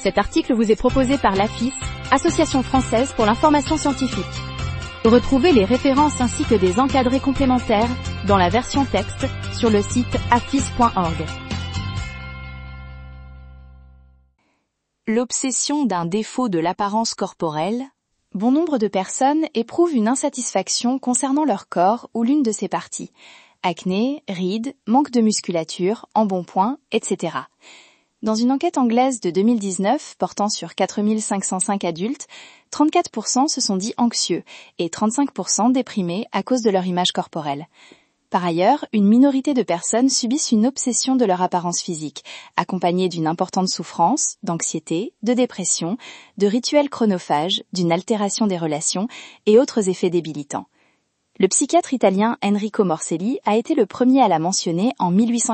Cet article vous est proposé par l'AFIS, Association française pour l'information scientifique. Retrouvez les références ainsi que des encadrés complémentaires dans la version texte sur le site afis.org. L'obsession d'un défaut de l'apparence corporelle. Bon nombre de personnes éprouvent une insatisfaction concernant leur corps ou l'une de ses parties. Acné, rides, manque de musculature, embonpoint, etc. Dans une enquête anglaise de 2019 portant sur 4505 adultes, 34% se sont dit anxieux et 35% déprimés à cause de leur image corporelle. Par ailleurs, une minorité de personnes subissent une obsession de leur apparence physique, accompagnée d'une importante souffrance, d'anxiété, de dépression, de rituels chronophages, d'une altération des relations et autres effets débilitants. Le psychiatre italien Enrico Morselli a été le premier à la mentionner en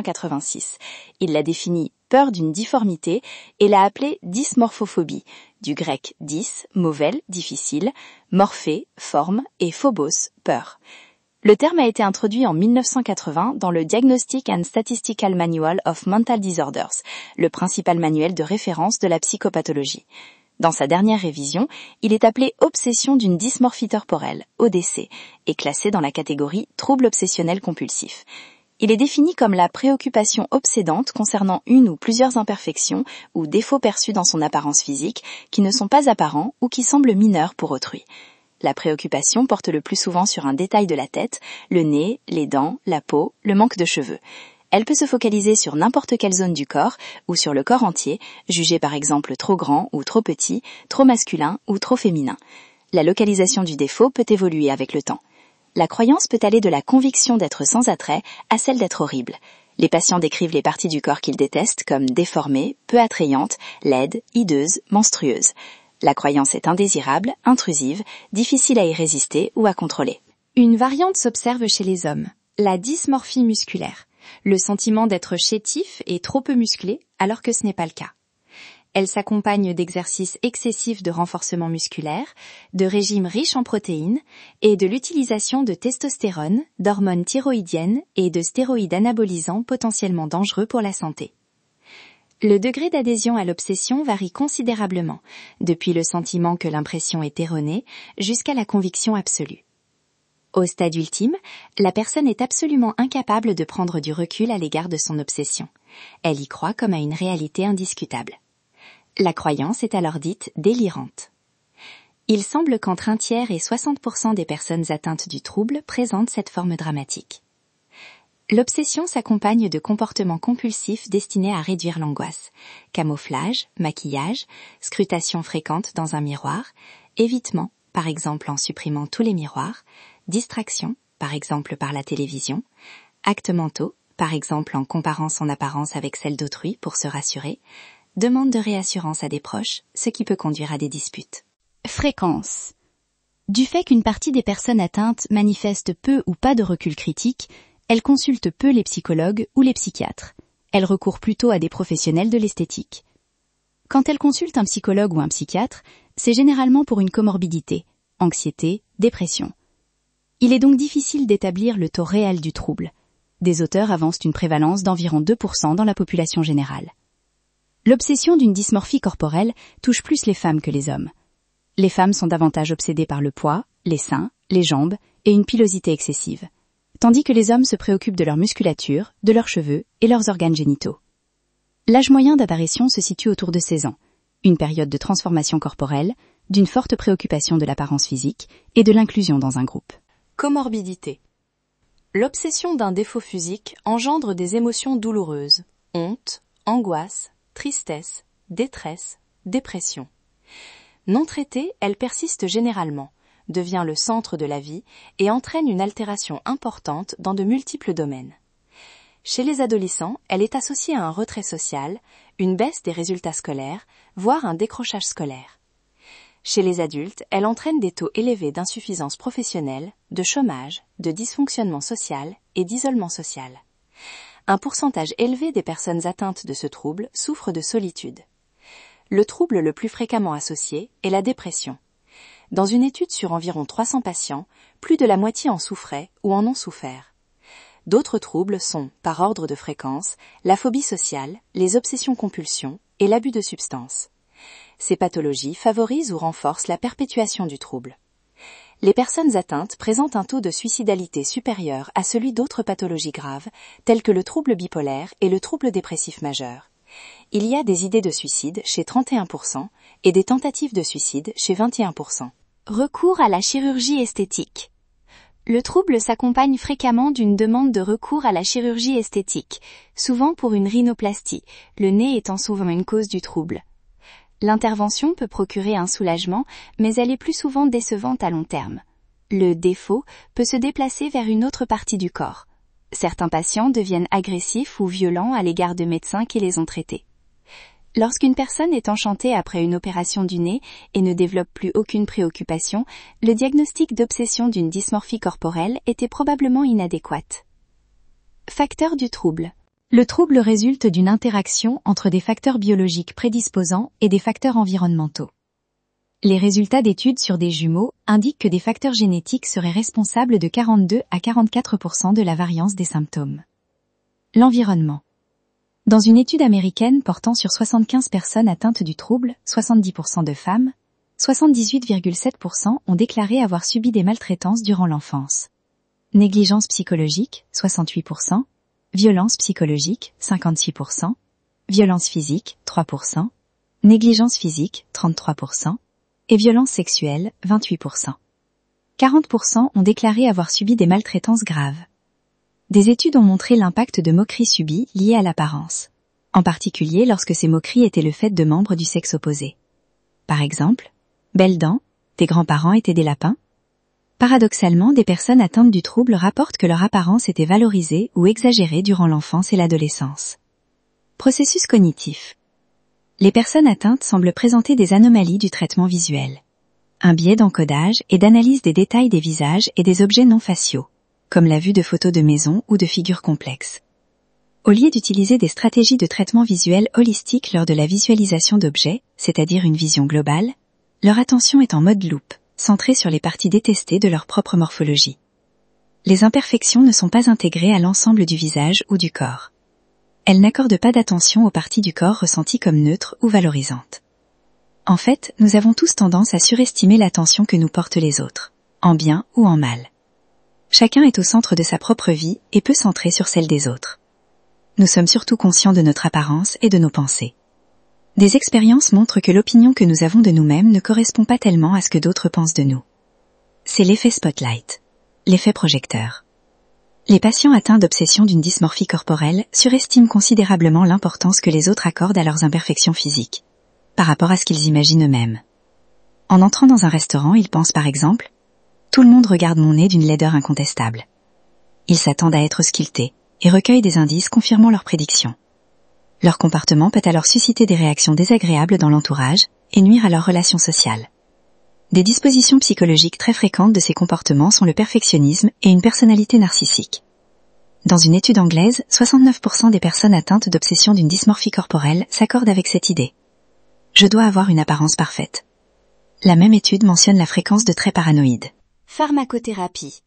1886. Il l'a définie peur d'une difformité et l'a appelée dysmorphophobie, du grec dys, mauvais, difficile, morphé, forme et phobos, peur. Le terme a été introduit en 1980 dans le Diagnostic and Statistical Manual of Mental Disorders, le principal manuel de référence de la psychopathologie. Dans sa dernière révision, il est appelé obsession d'une dysmorphie corporelle, ODC, et classé dans la catégorie trouble obsessionnel compulsif. Il est défini comme la préoccupation obsédante concernant une ou plusieurs imperfections ou défauts perçus dans son apparence physique qui ne sont pas apparents ou qui semblent mineurs pour autrui. La préoccupation porte le plus souvent sur un détail de la tête, le nez, les dents, la peau, le manque de cheveux. Elle peut se focaliser sur n'importe quelle zone du corps ou sur le corps entier, jugé par exemple trop grand ou trop petit, trop masculin ou trop féminin. La localisation du défaut peut évoluer avec le temps. La croyance peut aller de la conviction d'être sans attrait à celle d'être horrible. Les patients décrivent les parties du corps qu'ils détestent comme déformées, peu attrayantes, laides, hideuses, menstrueuses. La croyance est indésirable, intrusive, difficile à y résister ou à contrôler. Une variante s'observe chez les hommes, la dysmorphie musculaire, le sentiment d'être chétif et trop peu musclé alors que ce n'est pas le cas. Elle s'accompagne d'exercices excessifs de renforcement musculaire, de régimes riches en protéines et de l'utilisation de testostérone, d'hormones thyroïdiennes et de stéroïdes anabolisants potentiellement dangereux pour la santé. Le degré d'adhésion à l'obsession varie considérablement, depuis le sentiment que l'impression est erronée jusqu'à la conviction absolue. Au stade ultime, la personne est absolument incapable de prendre du recul à l'égard de son obsession. Elle y croit comme à une réalité indiscutable. La croyance est alors dite délirante. Il semble qu'entre 1/3 et 60% des personnes atteintes du trouble présentent cette forme dramatique. L'obsession s'accompagne de comportements compulsifs destinés à réduire l'angoisse. Camouflage, maquillage, scrutation fréquente dans un miroir, évitement, par exemple en supprimant tous les miroirs, distraction, par exemple par la télévision, actes mentaux, par exemple en comparant son apparence avec celle d'autrui pour se rassurer, demande de réassurance à des proches, ce qui peut conduire à des disputes. Fréquence. Du fait qu'une partie des personnes atteintes manifestent peu ou pas de recul critique, elles consultent peu les psychologues ou les psychiatres. Elles recourent plutôt à des professionnels de l'esthétique. Quand elles consultent un psychologue ou un psychiatre, c'est généralement pour une comorbidité, anxiété, dépression. Il est donc difficile d'établir le taux réel du trouble. Des auteurs avancent une prévalence d'environ 2% dans la population générale. L'obsession d'une dysmorphie corporelle touche plus les femmes que les hommes. Les femmes sont davantage obsédées par le poids, les seins, les jambes et une pilosité excessive, tandis que les hommes se préoccupent de leur musculature, de leurs cheveux et leurs organes génitaux. L'âge moyen d'apparition se situe autour de 16 ans, une période de transformation corporelle, d'une forte préoccupation de l'apparence physique et de l'inclusion dans un groupe. Comorbidité. L'obsession d'un défaut physique engendre des émotions douloureuses, honte, angoisse, tristesse, détresse, dépression. Non traitée, elle persiste généralement, devient le centre de la vie et entraîne une altération importante dans de multiples domaines. Chez les adolescents, elle est associée à un retrait social, une baisse des résultats scolaires, voire un décrochage scolaire. Chez les adultes, elle entraîne des taux élevés d'insuffisance professionnelle, de chômage, de dysfonctionnement social et d'isolement social. Un pourcentage élevé des personnes atteintes de ce trouble souffrent de solitude. Le trouble le plus fréquemment associé est la dépression. Dans une étude sur environ 300 patients, plus de la moitié en souffraient ou en ont souffert. D'autres troubles sont, par ordre de fréquence, la phobie sociale, les obsessions-compulsions et l'abus de substances. ces pathologies favorisent ou renforcent la perpétuation du trouble. Les personnes atteintes présentent un taux de suicidalité supérieur à celui d'autres pathologies graves, telles que le trouble bipolaire et le trouble dépressif majeur. Il y a des idées de suicide chez 31% et des tentatives de suicide chez 21%. Recours à la chirurgie esthétique. Le trouble s'accompagne fréquemment d'une demande de recours à la chirurgie esthétique, souvent pour une rhinoplastie, le nez étant souvent une cause du trouble. L'intervention peut procurer un soulagement, mais elle est plus souvent décevante à long terme. Le défaut peut se déplacer vers une autre partie du corps. Certains patients deviennent agressifs ou violents à l'égard de médecins qui les ont traités. Lorsqu'une personne est enchantée après une opération du nez et ne développe plus aucune préoccupation, le diagnostic d'obsession d'une dysmorphie corporelle était probablement inadéquat. Facteurs du trouble. Le trouble résulte d'une interaction entre des facteurs biologiques prédisposants et des facteurs environnementaux. Les résultats d'études sur des jumeaux indiquent que des facteurs génétiques seraient responsables de 42 à 44% de la variance des symptômes. L'environnement. Dans une étude américaine portant sur 75 personnes atteintes du trouble, 70% de femmes, 78,7% ont déclaré avoir subi des maltraitances durant l'enfance. Négligence psychologique, 68%, violence psychologique, 56%, violence physique, 3%, négligence physique, 33%, et violence sexuelle, 28%. 40% ont déclaré avoir subi des maltraitances graves. Des études ont montré l'impact de moqueries subies liées à l'apparence, en particulier lorsque ces moqueries étaient le fait de membres du sexe opposé. Par exemple, belles dents, tes grands-parents étaient des lapins. Paradoxalement, des personnes atteintes du trouble rapportent que leur apparence était valorisée ou exagérée durant l'enfance et l'adolescence. Processus cognitif. Les personnes atteintes semblent présenter des anomalies du traitement visuel. Un biais d'encodage et d'analyse des détails des visages et des objets non faciaux, comme la vue de photos de maison ou de figures complexes. Au lieu d'utiliser des stratégies de traitement visuel holistique lors de la visualisation d'objets, c'est-à-dire une vision globale, leur attention est en mode loupe, centrée sur les parties détestées de leur propre morphologie. Les imperfections ne sont pas intégrées à l'ensemble du visage ou du corps. Elles n'accordent pas d'attention aux parties du corps ressenties comme neutres ou valorisantes. En fait, nous avons tous tendance à surestimer l'attention que nous portent les autres, en bien ou en mal. Chacun est au centre de sa propre vie et peu centré sur celle des autres. Nous sommes surtout conscients de notre apparence et de nos pensées. Des expériences montrent que l'opinion que nous avons de nous-mêmes ne correspond pas tellement à ce que d'autres pensent de nous. C'est l'effet spotlight, l'effet projecteur. Les patients atteints d'obsession d'une dysmorphie corporelle surestiment considérablement l'importance que les autres accordent à leurs imperfections physiques, par rapport à ce qu'ils imaginent eux-mêmes. En entrant dans un restaurant, ils pensent par exemple « Tout le monde regarde mon nez d'une laideur incontestable ». Ils s'attendent à être sculptés et recueillent des indices confirmant leurs prédictions. Leur comportement peut alors susciter des réactions désagréables dans l'entourage et nuire à leurs relations sociales. Des dispositions psychologiques très fréquentes de ces comportements sont le perfectionnisme et une personnalité narcissique. Dans une étude anglaise, 69% des personnes atteintes d'obsession d'une dysmorphie corporelle s'accordent avec cette idée. Je dois avoir une apparence parfaite. La même étude mentionne la fréquence de traits paranoïdes. Pharmacothérapie.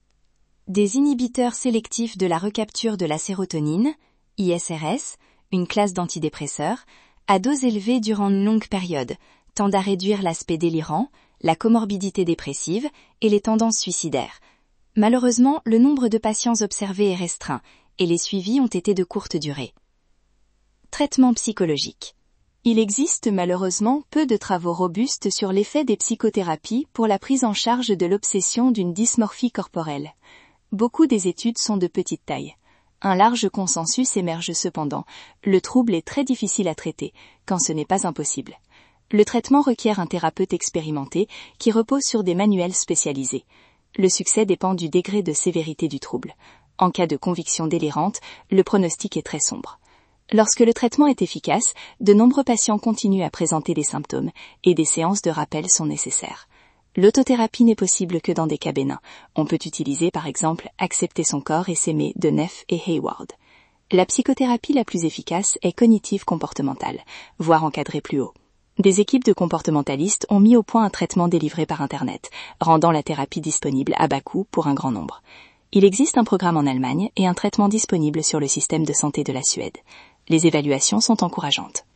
Des inhibiteurs sélectifs de la recapture de la sérotonine, ISRS, une classe d'antidépresseurs, à dose élevée durant une longue période, tendent à réduire l'aspect délirant, la comorbidité dépressive et les tendances suicidaires. Malheureusement, le nombre de patients observés est restreint et les suivis ont été de courte durée. Traitement psychologique. Il existe malheureusement peu de travaux robustes sur l'effet des psychothérapies pour la prise en charge de l'obsession d'une dysmorphie corporelle. Beaucoup des études sont de petite taille. Un large consensus émerge cependant. Le trouble est très difficile à traiter, quand ce n'est pas impossible. Le traitement requiert un thérapeute expérimenté qui repose sur des manuels spécialisés. Le succès dépend du degré de sévérité du trouble. En cas de conviction délirante, le pronostic est très sombre. Lorsque le traitement est efficace, de nombreux patients continuent à présenter des symptômes et des séances de rappel sont nécessaires. L'autothérapie n'est possible que dans des cas bénins. On peut utiliser par exemple « Accepter son corps et s'aimer » de Neff et Hayward. La psychothérapie la plus efficace est cognitive comportementale, voire encadrée plus haut. Des équipes de comportementalistes ont mis au point un traitement délivré par Internet, rendant la thérapie disponible à bas coût pour un grand nombre. Il existe un programme en Allemagne et un traitement disponible sur le système de santé de la Suède. Les évaluations sont encourageantes.